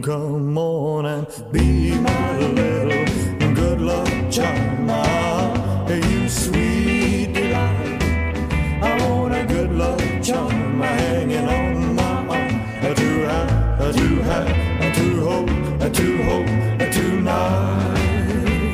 come on and be my little good luck charm. You sweet delight, I want a good luck charm hanging on my arm. To have, to have, to hope tonight.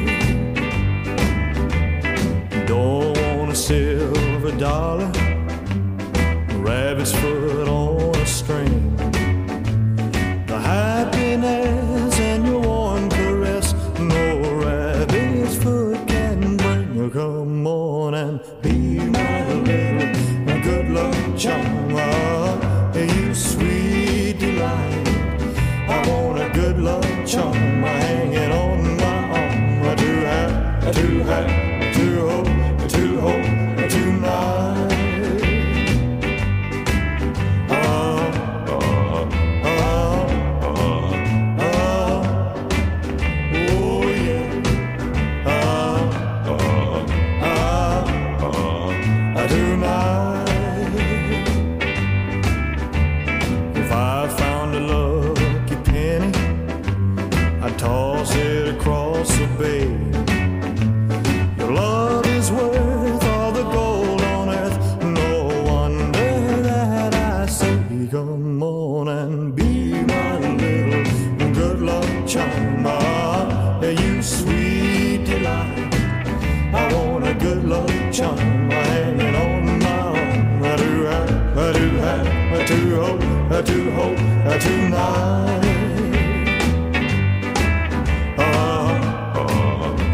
Don't want a silver dollar, rabbit's foot on a string. The happiness in your warm caress, no rabbit's foot can bring. Come on and be my little good luck charm. You sweet delight, I want a good luck charm hanging on my arm. To have, to hope tonight. Toss it across the bay. Your love is worth all the gold on earth. No wonder that I say, come on and be my little good luck charm. You sweet delight, I want a good luck charm hanging on my arm. I do have, to hope tonight.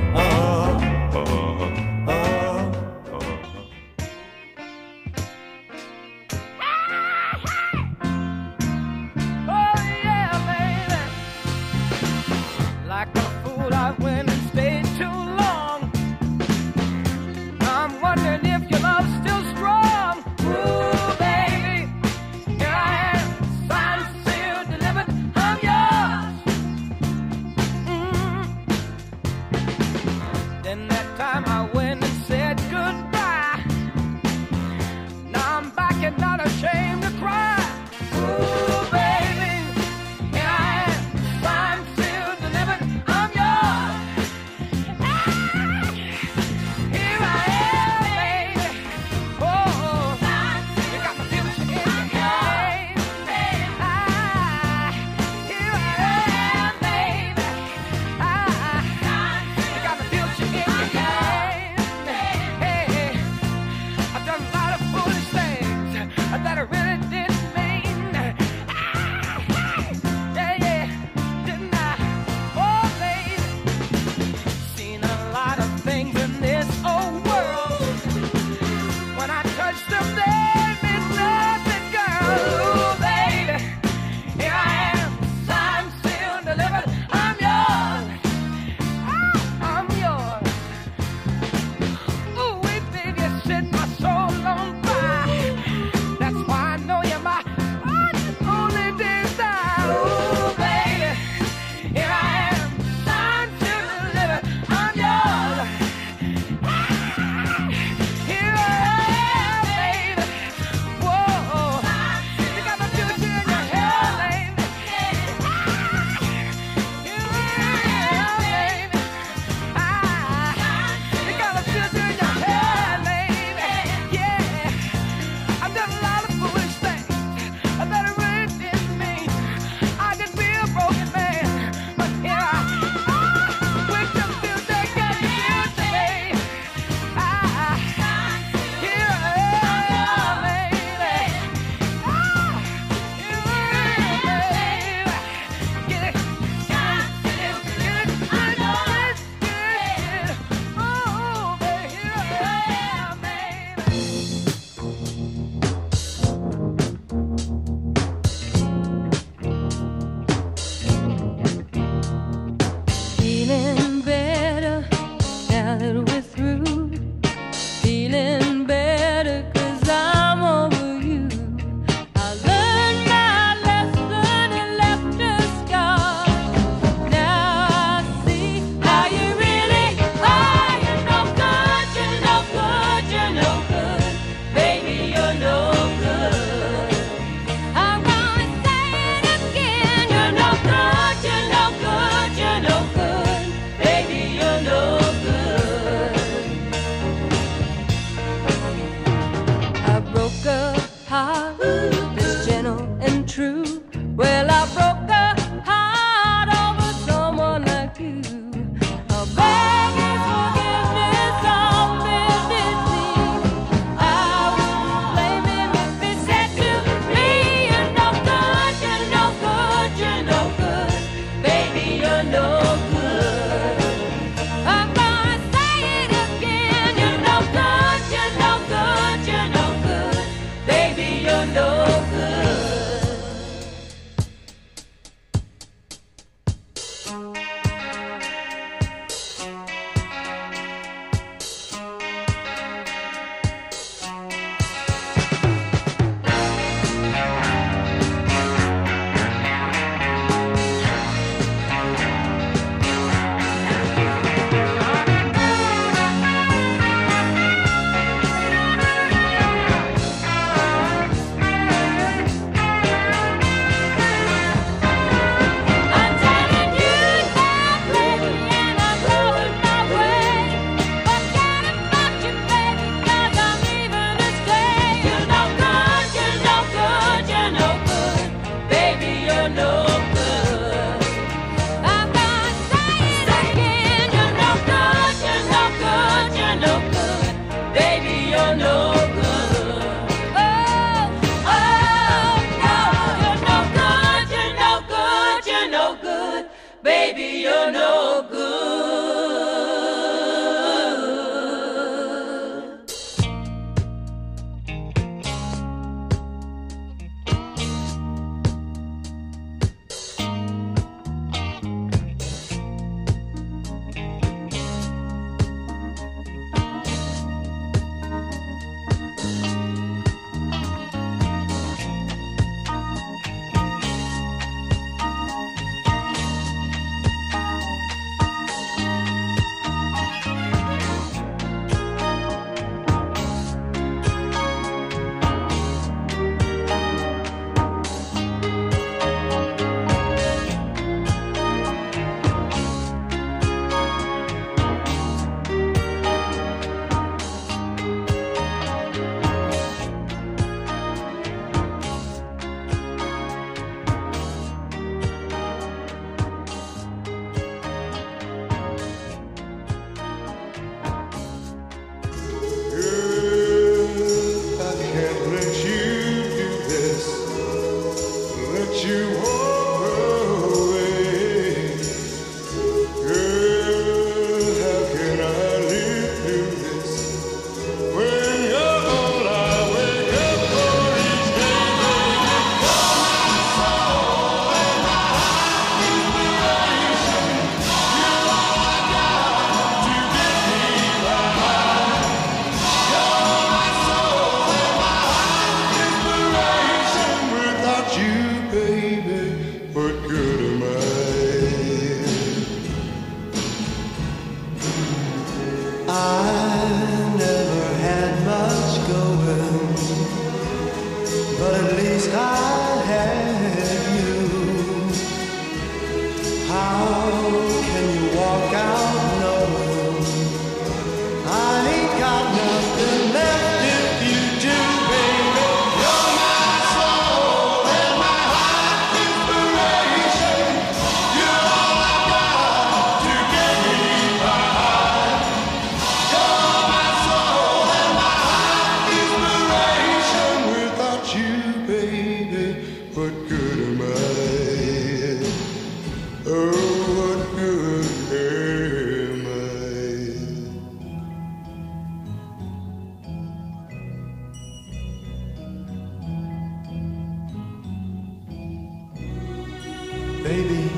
Baby,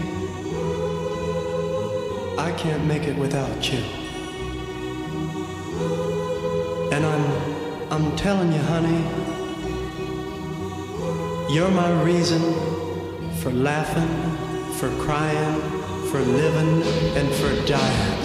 I can't make it without you. And I'm telling you, honey, you're my reason for laughing, for crying, for living, and for dying.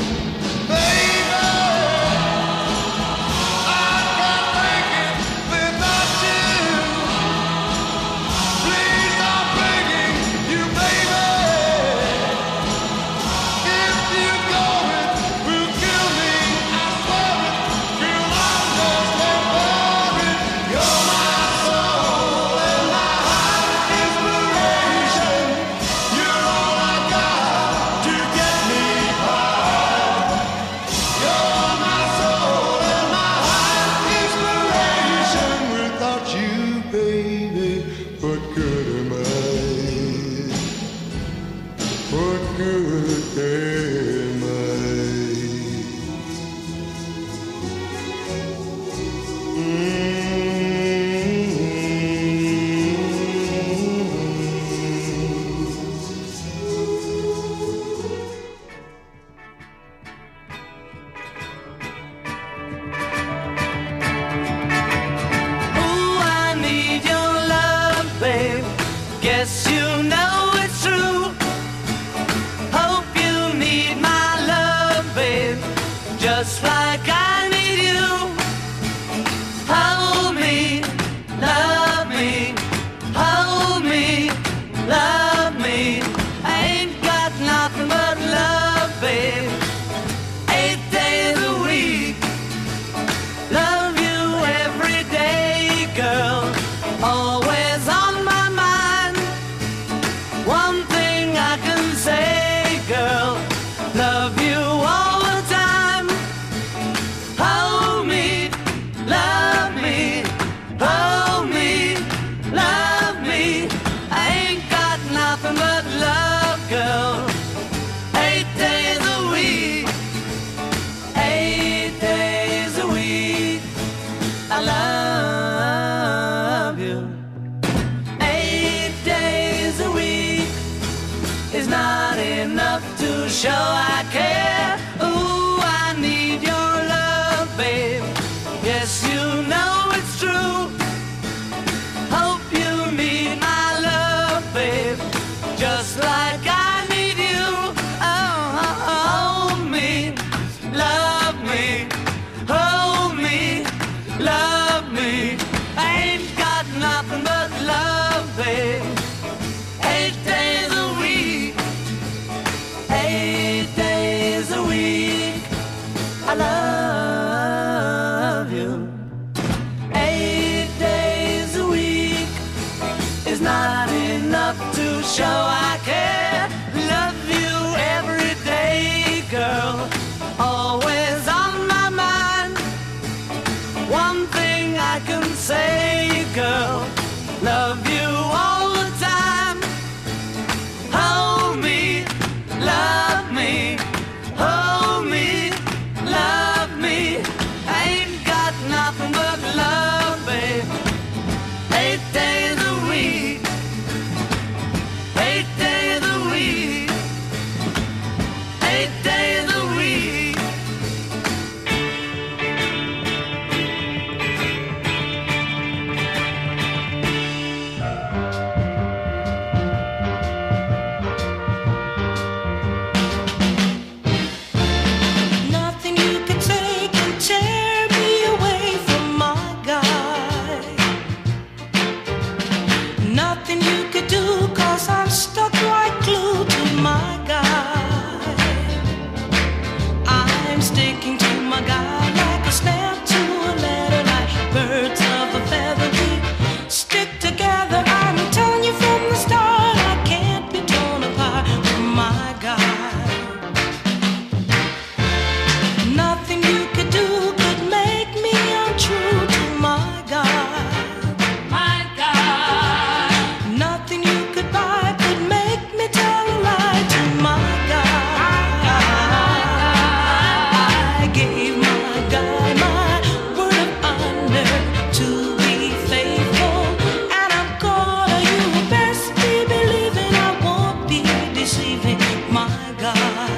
is not enough to show I care. Ooh, I need your love, babe. Yes, you know it's true. Hope you need my love, babe, just like I need you. Oh, hold me, love me, hold me, love me. I ain't got nothing but love, babe. 8 days a week, 8 days a week, I love you. 8 days a week is not enough to show I care. Love you every day, girl, always on my mind. One thing I can say, girl, love you all the time. Hold me, love me, hold me, love me. I ain't got nothing but love, babe. 8 days a week, 8 days a week, 8 days a week. Nothing you can say can tear me away from my guy. Nothing you could do, 'cause I'm stuck like glue to my guy. I'm sticking to my guy like a snap to a letter, like birds of a feather. We stick together. I'm telling you from the start, I can't be torn apart from my guy. Nothing you could do could make me untrue to my God. My God. Nothing you could buy could make me tell a lie to my God. I gave my guy my word of honor to be faithful, and I'm gonna, you best be believing I won't be deceiving my God.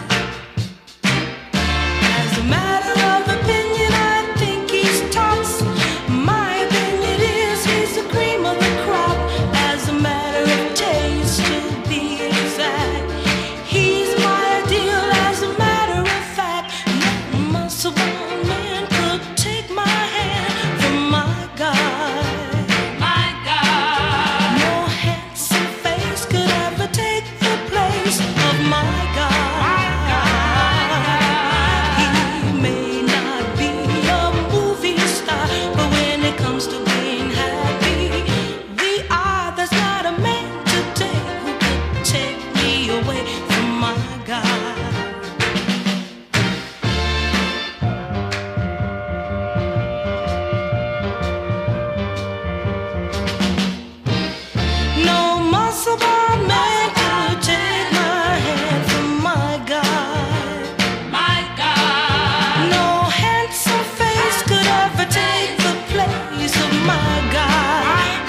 As a matter of opinion, I think he's tops. My opinion is he's the cream of the crop. As a matter of taste, to be exact, he's my ideal. As a matter of fact, no muscle-bound man could take my hand from my guy. My God. No handsome face could ever take the place of my God. He may not be a movie star, but when it comes to being happy, we are. There's not a man today who could take me away from my God. No muscle-bound man could take my hand from my God. My God. No handsome face could ever take the place of my God.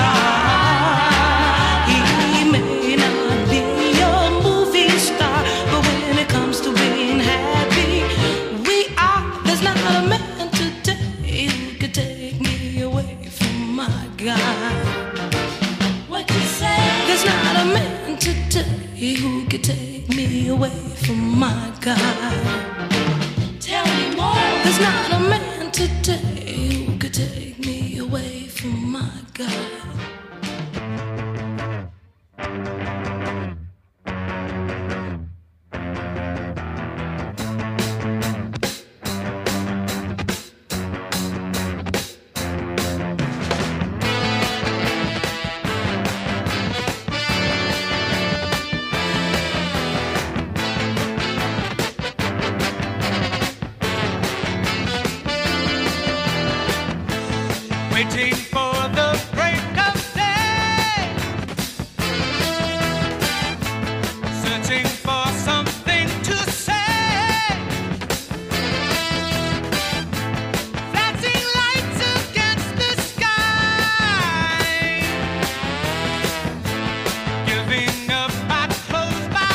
He may not be a movie star, but when it comes to being happy, we are. There's not a man today who could take me away from my God. What you say? There's not a man today who could take me away from my God. Tell me more. There's not a man today who could take me away from my God. Waiting for the break of day, searching for something to say, flashing lights against the sky, giving up, I close my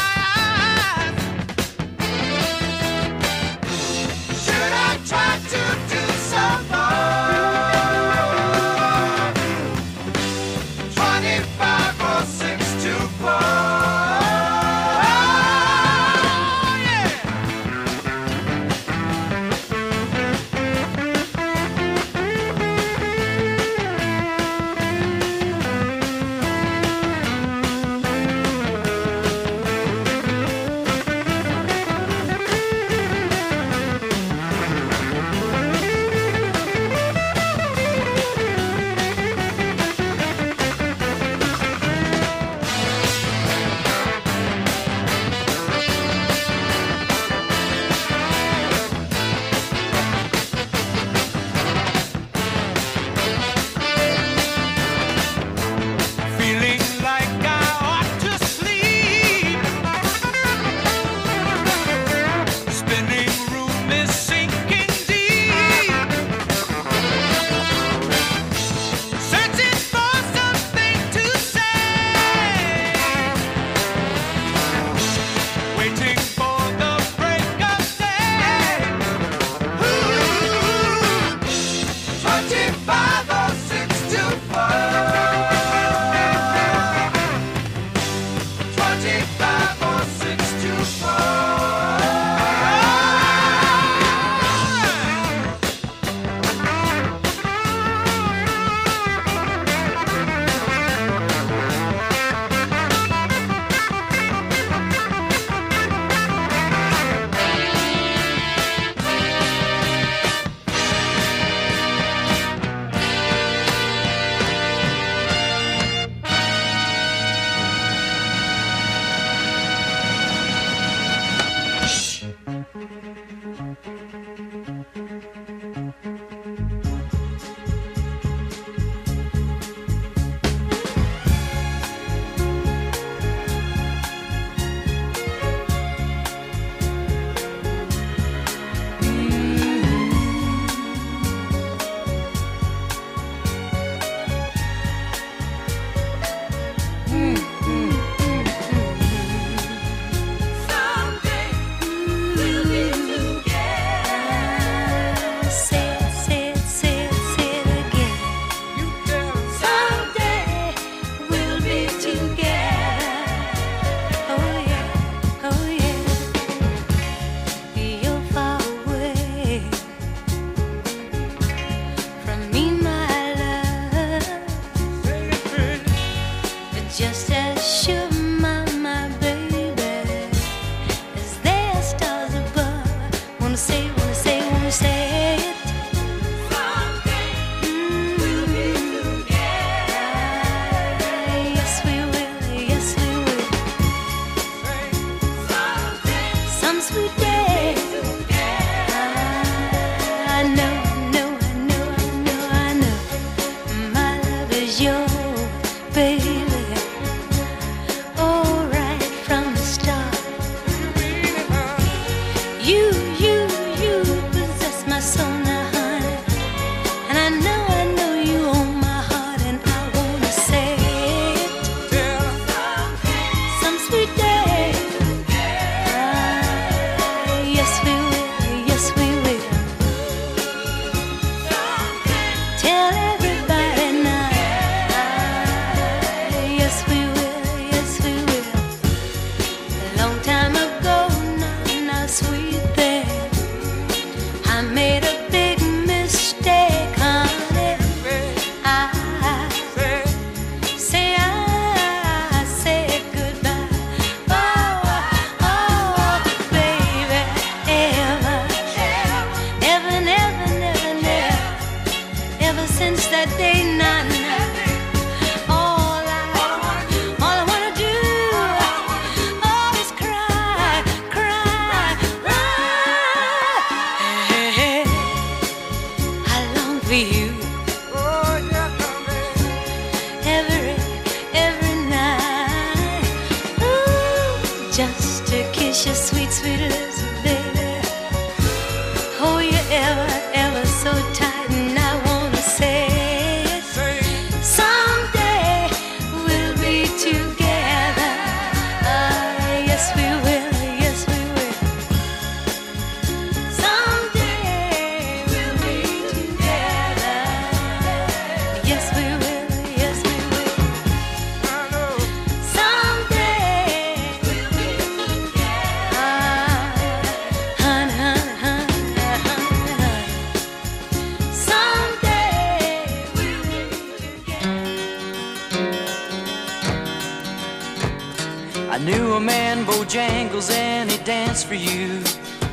Bojangles and he danced for you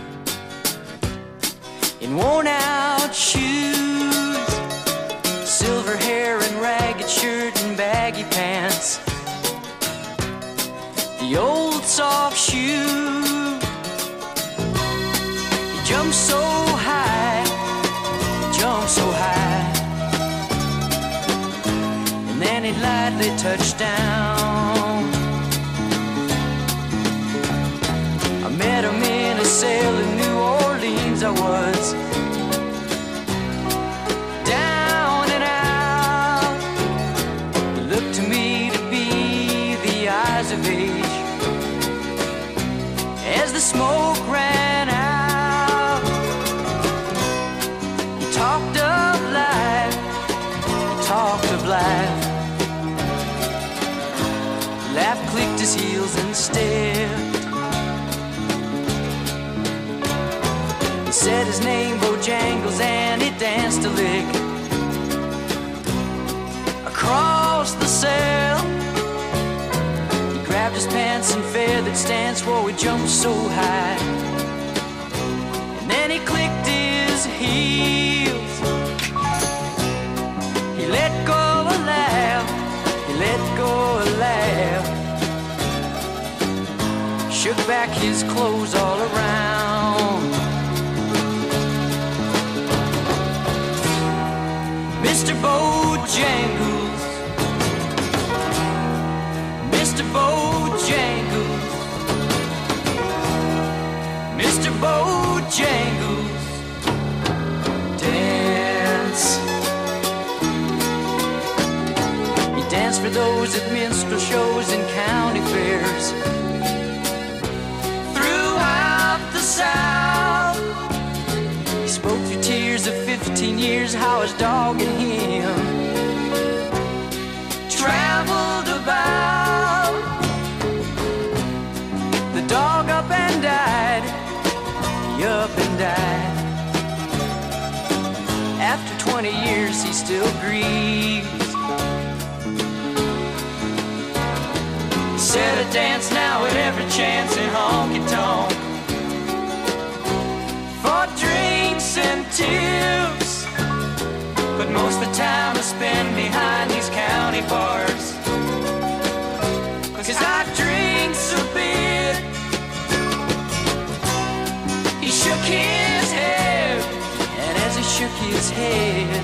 in worn out shoes, silver hair and ragged shirt and baggy pants, the old soft shoe. He jumped so high, and then he lightly touched down. Met him in a cell in New Orleans. I was down and out. It looked to me to be the eyes of age as the smoke ran out. He talked of life, laugh clicked his heels and stared. dancing fair that stands for we jumped so high. And then he clicked his heels. He let go a laugh. He let go a laugh. Shook back his clothes all around. Mr. Bojangles, Mr. Bojangles, Mr. Bojangles, dance. He danced for those at minstrel shows and county fairs throughout the South. He spoke through tears of 15 years how his dog and him traveled about. The dog up and died, he up and died. After 20 years he still grieves. He said I dance now at every chance in honky-tonk for drinks and tips, but most of the time I spend behind these county bars, 'cause I drinks a bit. He shook his head, and as he shook his head,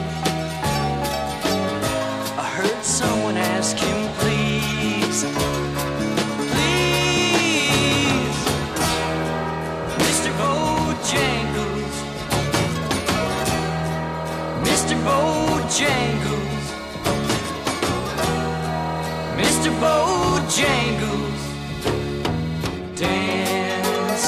I heard someone ask him, please, please, Mr. Bojangles, Mr. Bojangles, Mr. Bojangles, dance.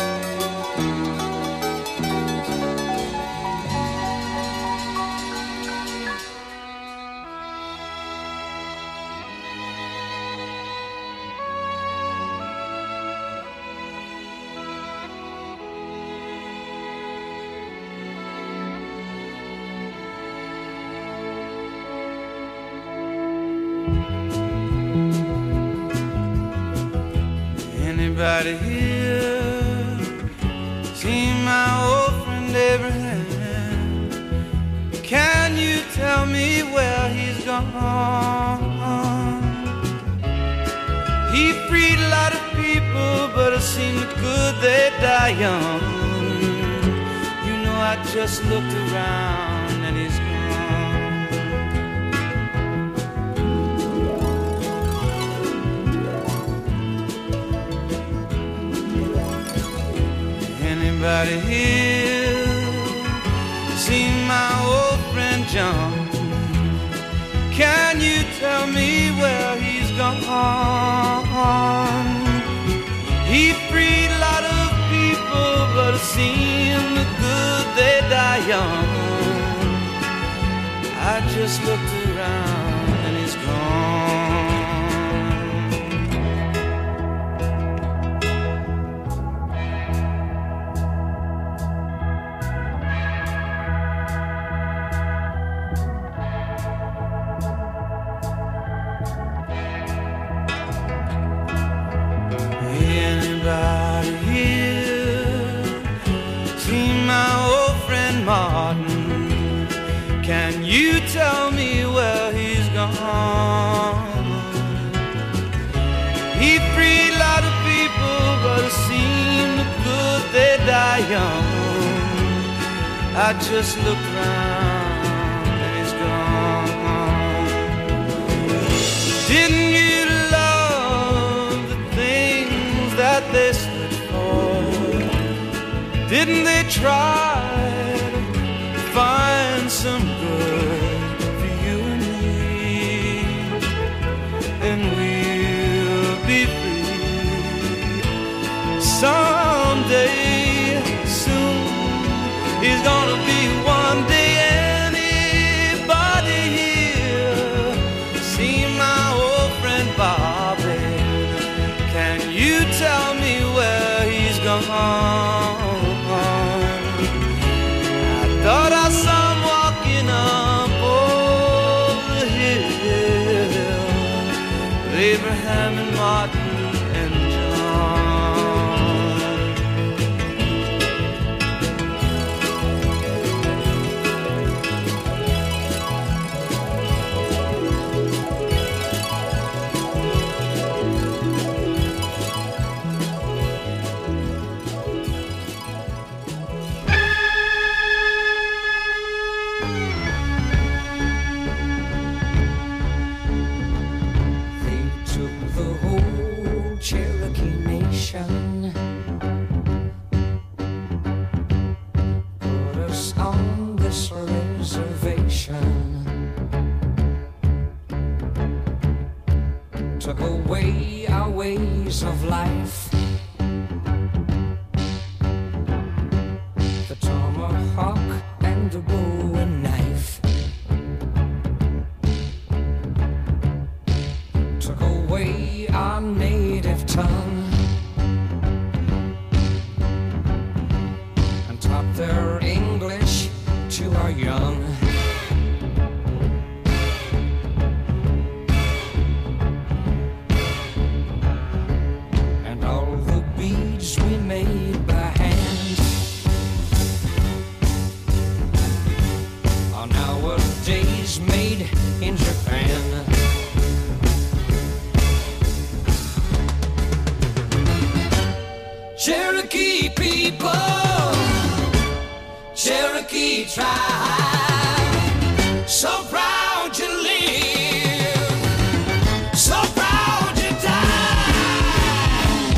Anybody here seen my old friend Abraham? Can you tell me where he's gone? He freed a lot of people, but it seemed good they die young. You know, I just looked around and he's gone. Anybody here seen my old friend John? Can you tell me where he's gone? He freed a lot of people, but it seemed good they die young. I just looked around and he's gone. Anybody here seen my old friend Martin? Can you tell me where he's gone? He freed a lot of people, but it seemed good they die young. I just looked around and he's gone. Didn't you love the things that they stood for? Didn't they try to find some good for you and me? And we'll be free someday soon. He's gonna be one day. Anybody here see my old friend Bobby? Can you tell me where he's gone? I thought I saw him walking up over the hill with Abraham and Martin and joys of life. The tomahawk and the bowie knife took away our native tongue and taught their English to our young. And all the beads we made by hand are nowadays made in Japan. Cherokee people, Cherokee tribe, so proud to live, so proud to die.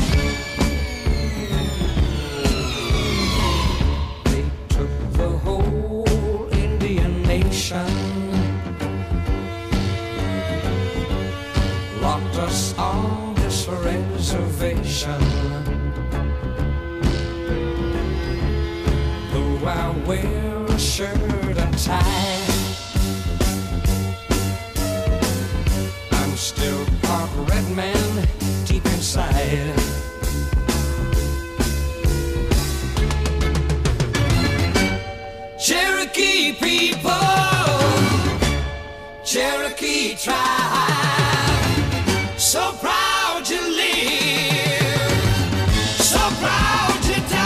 They took the whole Indian nation, locked us on this reservation. I wear a shirt and tie, I'm still part red man deep inside. Cherokee people, Cherokee tribe, so proud to live, so proud to die.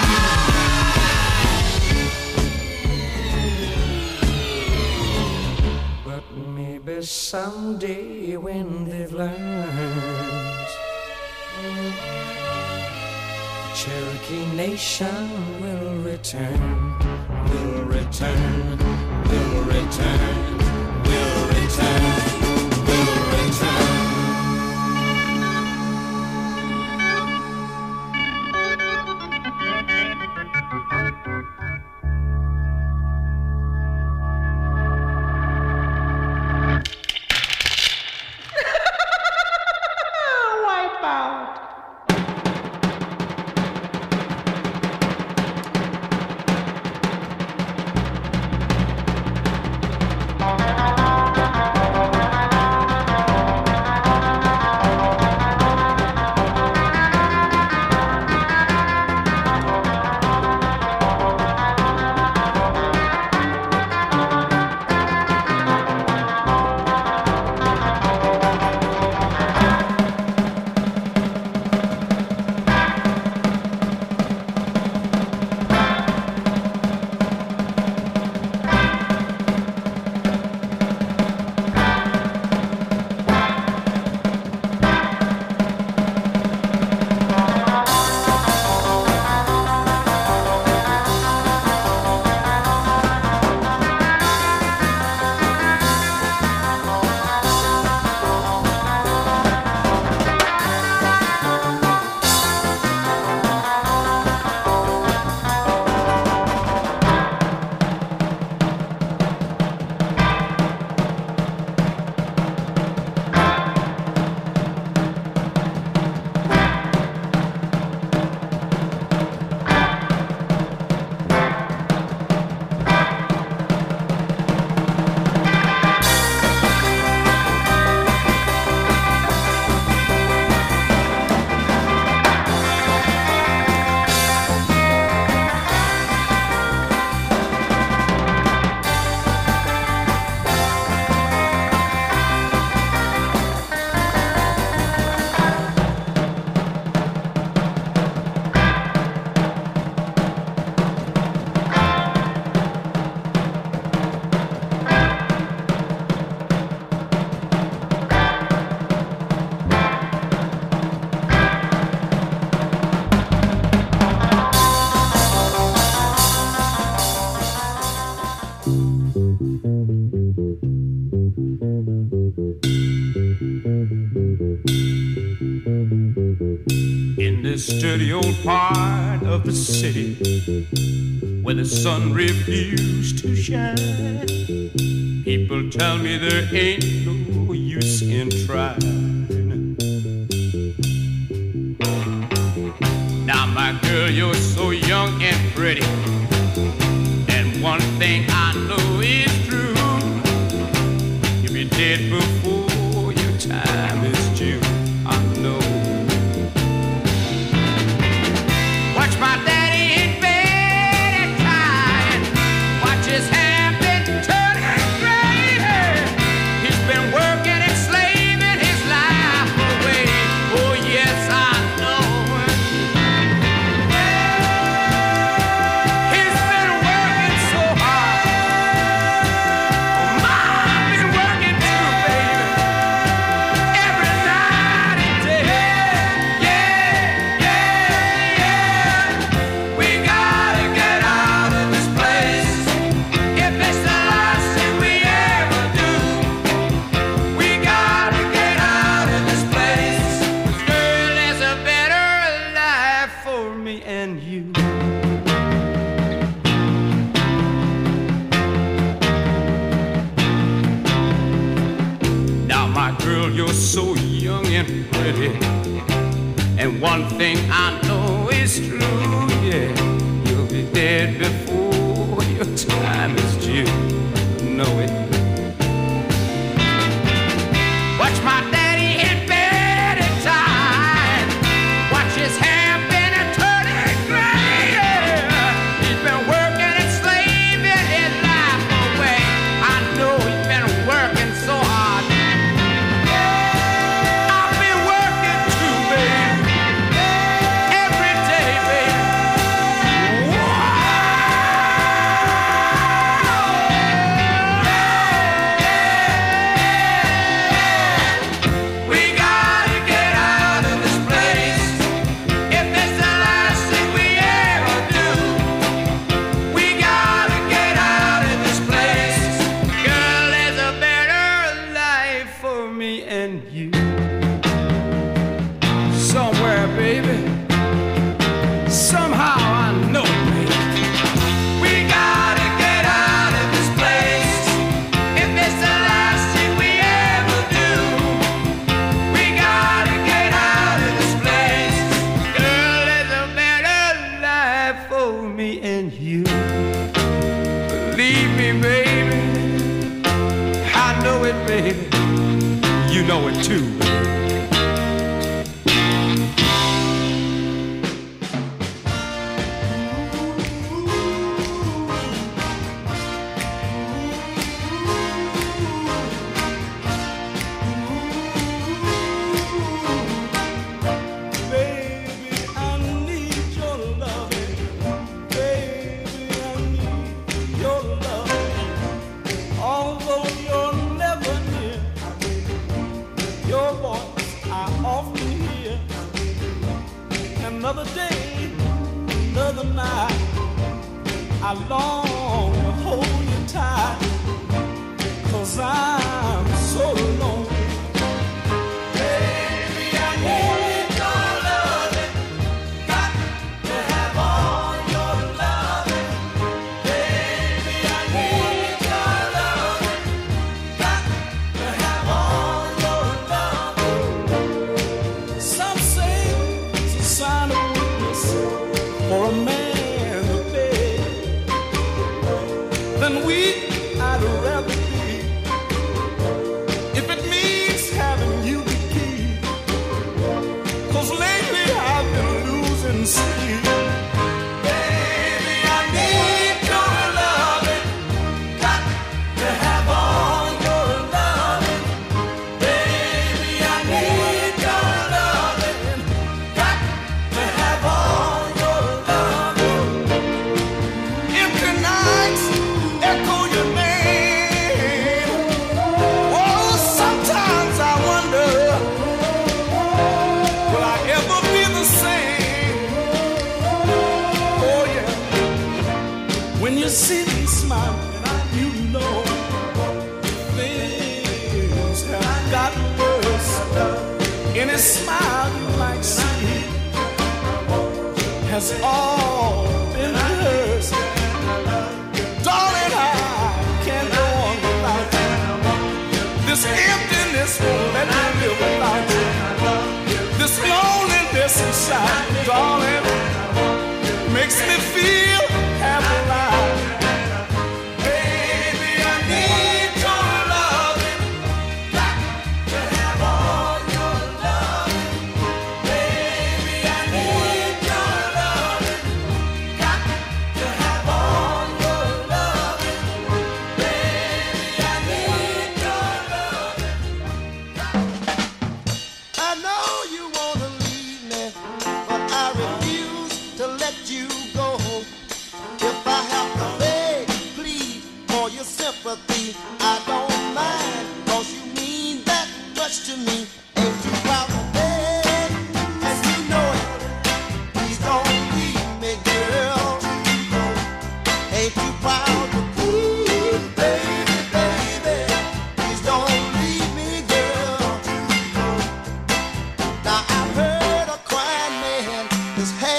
Maybe someday when they've learned, the Cherokee nation will return, will return, will return, will return, will return. this dirty old part of the city where the sun refused to shine. People tell me there ain't no use in trying. My girl, you're so young and pretty, and one thing I know is true. You'll be dead before your time is due. I know. Watch my daddy in bed at night. Watch his hair been turning gray. He's been working and slaving his life away. Oh yes, I know. He's been working so hard. Mom been working too, baby. Every night and day. Yeah, yeah, yeah. We gotta get out of this place. If it's the last thing we ever do, we gotta get out of this place. 'Cause girl, there's a better life for me and you. Now, my girl, you're so young and pretty, and one thing I know is true, yeah, you'll be dead before your time is due. Know it. Watch my daddy in bed at time. Watch his hair been a turning gray. He's been working and slaving his life away. I know he's been working so hard. I've been working too, baby. Every day, baby. We gotta get out of this place. If it's the last thing we ever do, we gotta get out of this place. Girl, there's a better life for me and you. Somewhere, baby. Somehow I know it, baby. We gotta get out of this place. If it's the last thing we ever do, we gotta get out of this place. Girl, there's a better life for me and you. Believe me, baby. I know it, baby. You know it too, baby. Baby, I need your loving. Baby, I need your loving. Although you're never near, your voice I often hear. Another day, another night, I long to hold you tight. 'Cause I'm so lonely. Baby, I need your loving. Got to have all your loving. Baby, I need your loving. Got to have all your loving. Some say it's a sign of weakness for a man to beg. Then weak I'd rather be. If it means having you the key. 'Cause lately I've been losing sleep. Baby, I need your loving. Got to have all your loving. Baby, I need your loving. Got to have all your loving. Empty nights echo your name. Oh, sometimes I wonder, will I ever be the same? Oh yeah. When you see me smiling, you know things have gotten worse. Any smile you might see has all been rehearsed. Darling, I can't go on without you. This emptiness won't let me live without you. This loneliness inside, darling,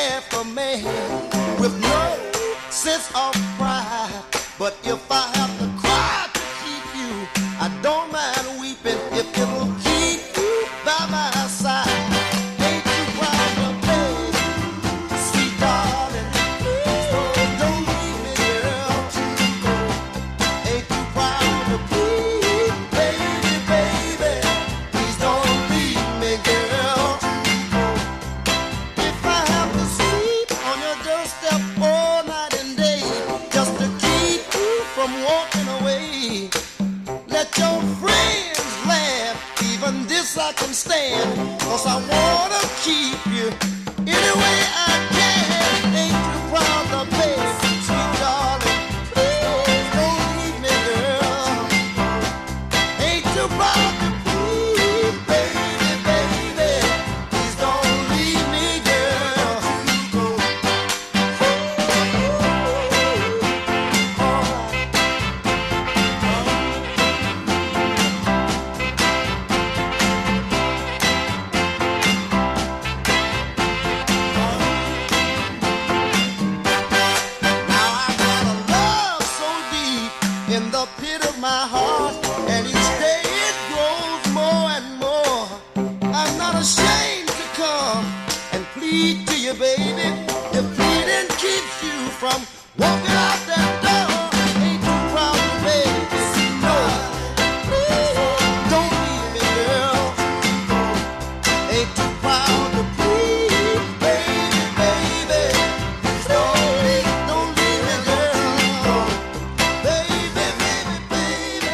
careful man with no sense of pride. But if I have to cry to keep you, I don't mind weeping if it'll keep you by my side. Ain't you proud of me, sweet darling? Please don't leave me, girl. Ain't you proud of me, baby, baby? Please don't leave me, girl. If I have to sleep on your doorstep all night and day just to keep you from walking away, let your friends laugh, even this I can stand, 'cause I wanna keep you any way I can. Ain't you proud of me, sweet darling? Please don't leave me, girl. Ain't you proud of me, baby, baby? Please don't leave me, girl. Now I got a love so deep in the pit of my heart, and each day it grows more and more. I'm not ashamed to come and plead to you, baby. If pleading keeps you from walking out that door, ain't you proud of me? No, please don't leave me, girl. Ain't you proud of me, baby, baby? Don't leave me, girl. Baby, baby, baby.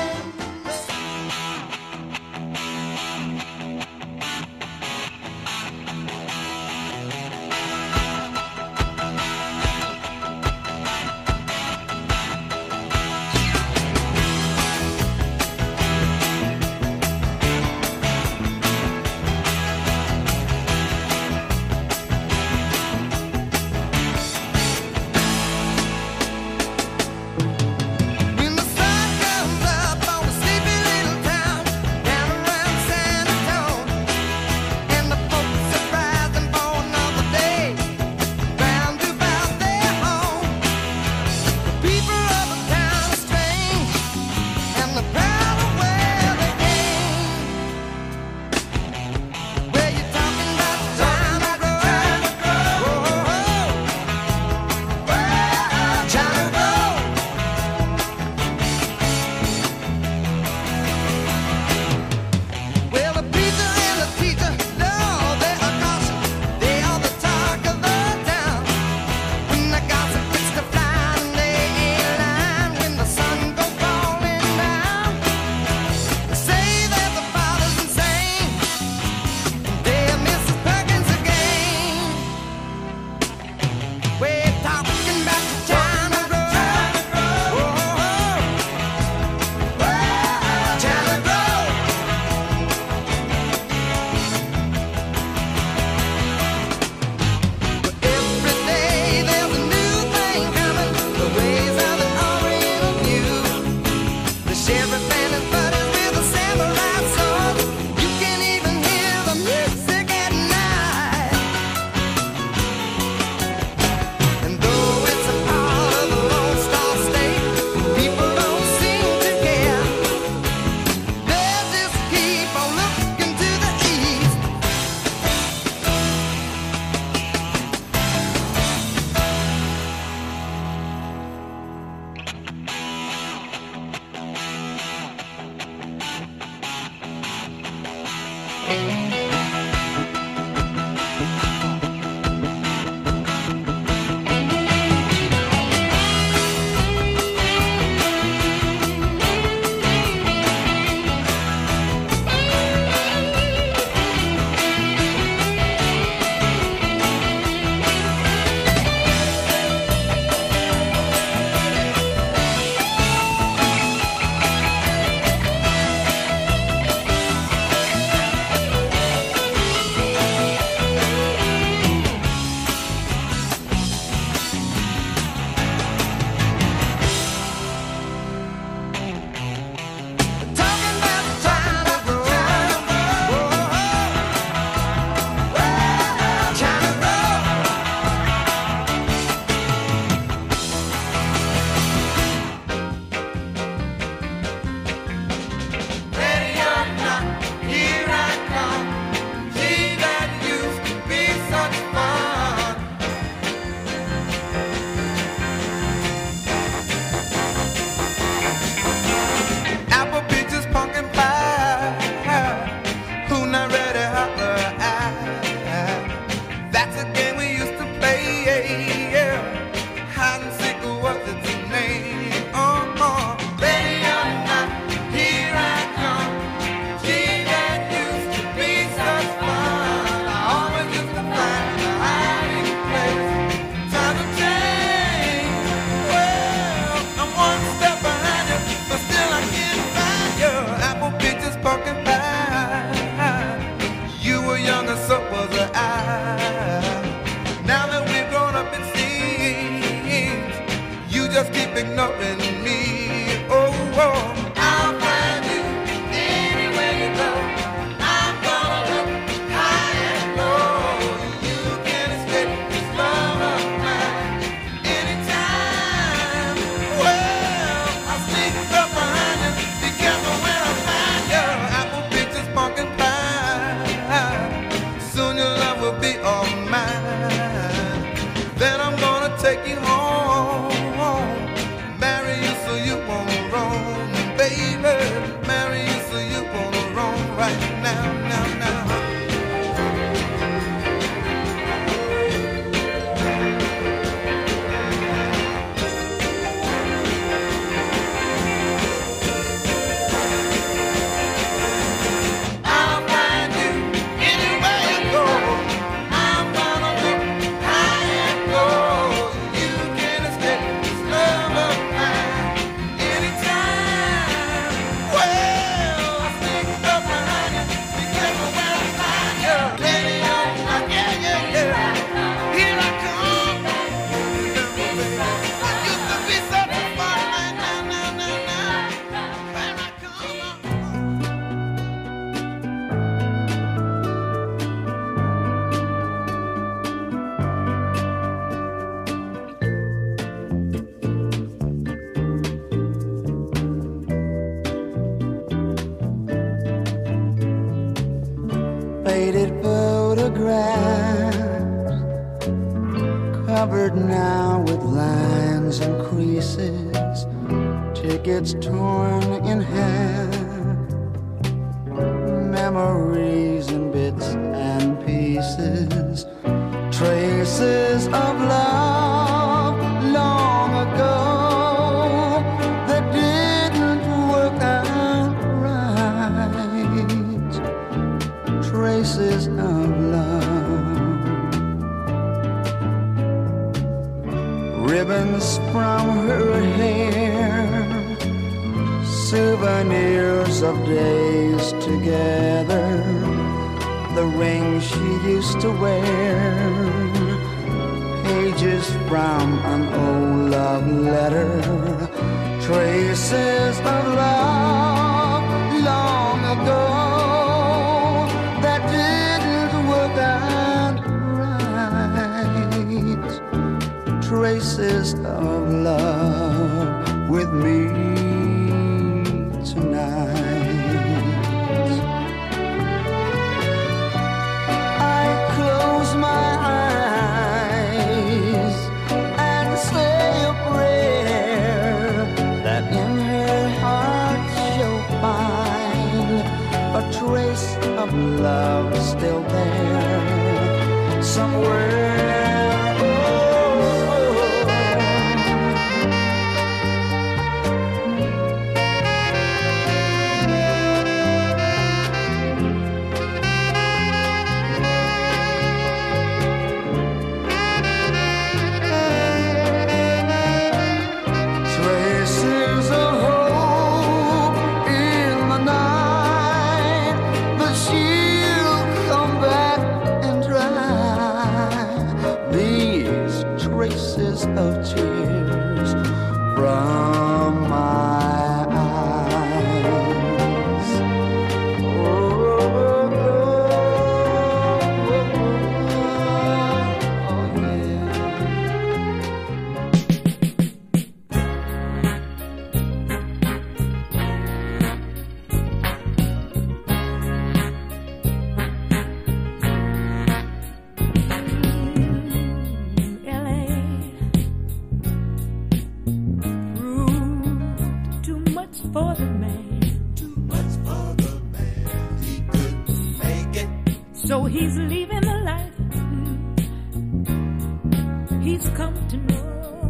yeah. Hide and seek was its name. Lady of the night, here I come. Gee, that used to be such fun. I always used to find a hiding place. Time to change. Well, I'm one step behind you, but still I can't find you. Apple peaches, pumpkin pie. You were young and so was I. Now that we've grown up, it seems you just keep ignoring me. Oh, I'll find you anywhere you go. I'm gonna look high and low. You can't escape this love of mine anytime. Well, I'll sneak up behind you. Be careful when I find you. Apple peaches, pumpkin pie. Soon your love will be all mine. Then I'm gonna take you home. Marry you so you won't roam. Baby, marry you so you won't roam right now, now, now. I'll find you anywhere you go. I'm gonna look high and low. You can't escape this love of mine anytime. Well, I sneak up behind you. Be careful when I find you. Lady on the night, yeah, yeah, yeah. Here I come. It used to be such a fun night. Now, now, now, now. Here I come. Faded photographs covered now with lines and creases, tickets torn in half, memories in bits and pieces, traces of love long ago that didn't work out right, traces of love, ribbons from her hair, souvenirs of days together, the ring she used to wear, pages from an old love letter, traces of love long ago that didn't work out right, traces of love with me tonight. I close my eyes and say a prayer that in her heart she'll find a trace of love still there somewhere. Traces of hope in the night that she'll come back and dry these traces of tears from my eyes. Oh, yeah. For the man, too much for the man, he couldn't make it. So he's leaving the life. He's come to know.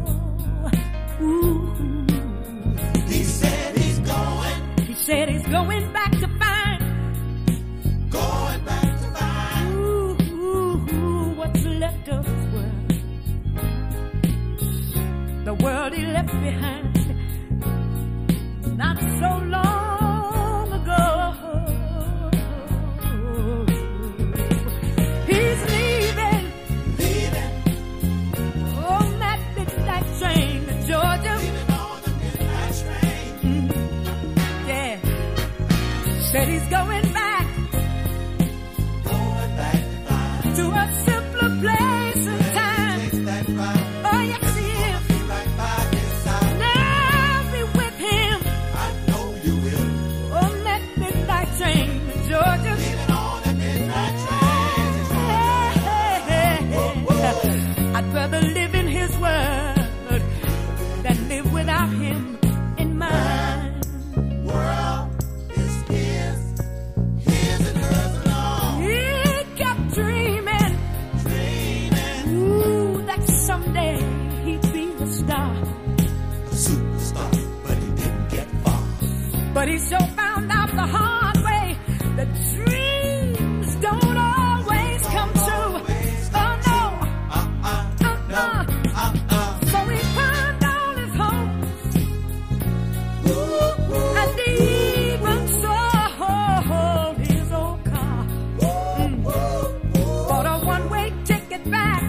Ooh. He said he's going. He said he's going back to find. Going back to find. Ooh, what's left of his world. The world he left behind. Not so long ago. He's leaving on that midnight train to Georgia. Leaving on the midnight train. Yeah. Said he's going back to find. to a simpler place and time. Takes that ride. Oh, yes, he is. Be right by his side. Now be with him I know you will. on that midnight train to Georgia. Leaving on the midnight train. I'd rather live in his word than live without him in mine. World is his and hers alone. He kept dreaming, ooh, that someday he'd be a star. A superstar, but he didn't get far. But he sure found out the hard way that dreams don't always come true. Oh no, So he pawned all his hopes, and he even sold his old car. Bought a one-way ticket back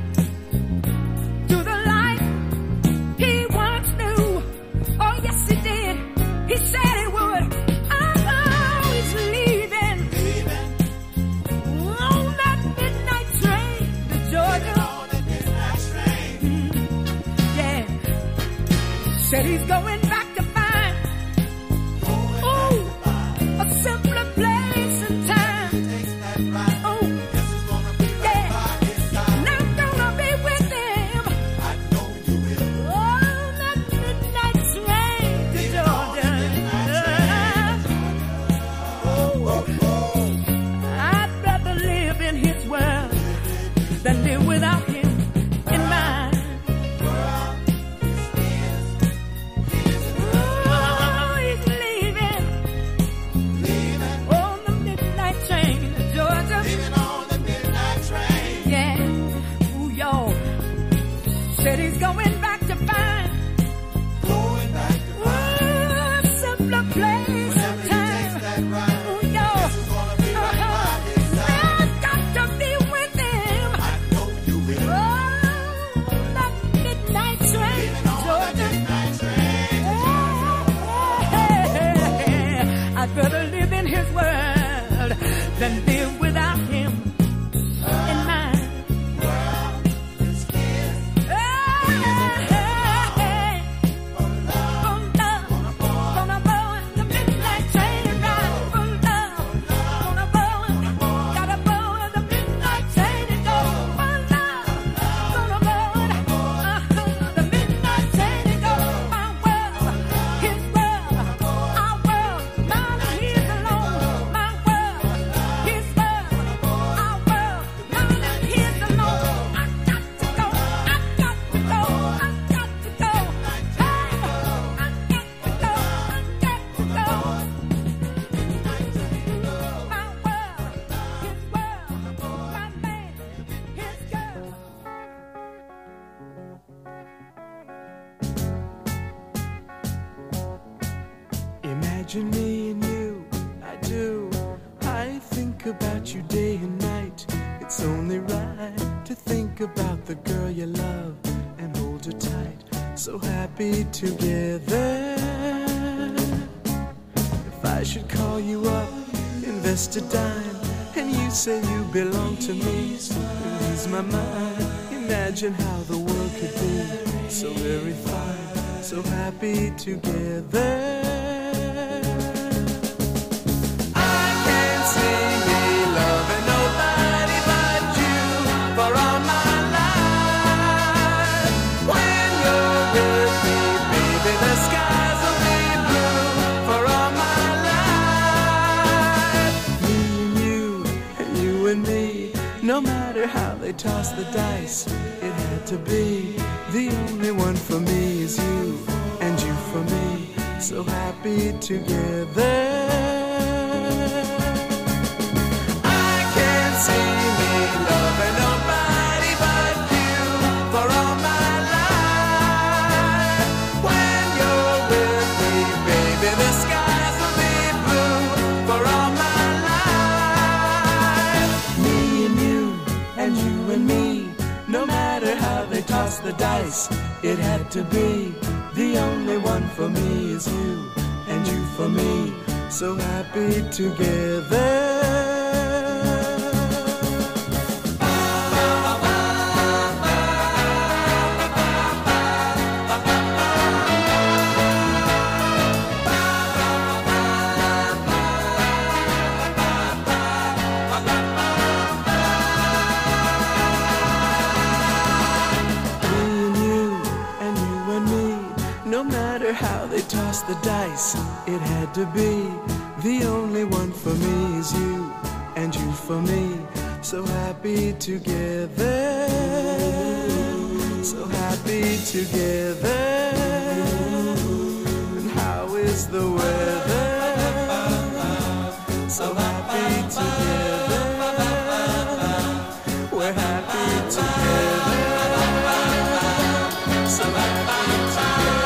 to the life he once knew. Oh yes, he did. He said he would. Oh, he's leaving on that midnight train to Georgia. On the midnight train. Yeah. Said he's going back to find, ooh, a simpler place and time. Takes that ride. Oh, Guess who's gonna be right by his side. and I'm gonna be with him I know you will. on that midnight train to Georgia. I'd rather live in his world than live without him in mine. Oh, he's leaving on the midnight train to Georgia. Leaving on the midnight train. Yeah, ooh, y'all. Said he's going back to find, Going back to ooh, a simpler place and whenever he takes time. that ride. Ooh, y'all. Guess who's gonna be right by his side. I've got to be with him I know you will. on that midnight train to On the Georgia. midnight train. I'd rather live in his world than live without him in mine. Gonna board the midnight train ride for love. Gonna board, gotta board the midnight train and go for love. Gonna board the midnight train and go. My world, his world, our world, mine and his alone. My world, his world, our world, mine and his alone. I got to go, I got to go, I got to go. Hey, I got to go, I got to go. My world, his world, my man, his girl. Imagine me and you, I do. I think about you day and night. It's only right to think about the girl you love and hold her tight. So happy together. If I should call you up, invest a dime, and you say you belong to me, lose my mind. Imagine how the world could be so very fine, so happy together. I can't see me loving nobody but you for all my life. When you're with me, baby, the skies will be blue for all my life. Me and you and me, no matter how they toss the dice, it had had to be. The only one for me is you, and you for me, so happy together. I can't see me loving nobody but you for all my life. When you're with me, baby, the skies will be blue for all my life. Me and you, and you and me, no matter how they toss the dice, it had to be. The only one for me is you, and you for me, so happy together. No matter how they toss the dice, it had to be. The only one for me is you, and you for me, so happy together. So happy together. And how is the weather? So happy together. We're happy together. So happy together.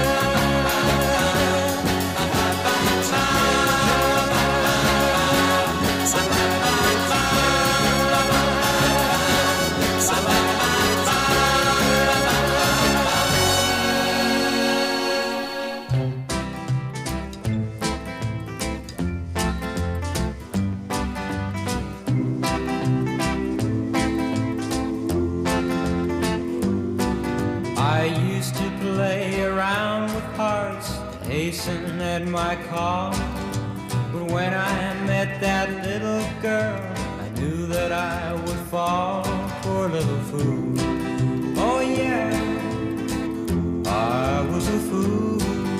I used to play around with hearts, hasten at my call. But when I met that little girl, I knew that I would fall. Poor little fool. Oh yeah, I was a fool.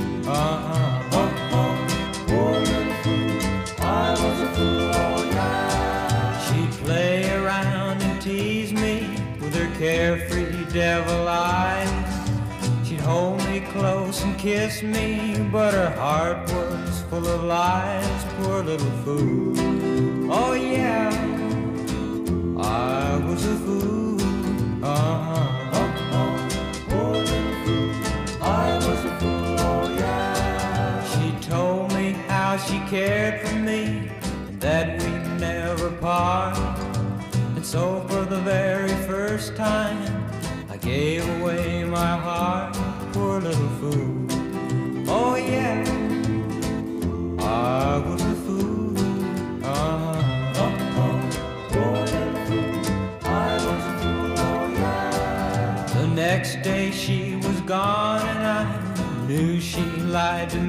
Poor little fool. I was a fool. Oh yeah. She'd play around and tease me with her carefree devil eyes. She'd hold me close and kiss me, but her heart was full of lies. Poor little fool. Oh yeah, I was a fool. Poor little fool. I was a fool. Oh yeah. She told me how she cared for me and that we'd never part. And so for the very first time, I gave away my heart. Poor little fool. Oh yeah, I was a fool. Poor little fool. I was a fool. Oh yeah. The next day she was gone and I knew she lied to me.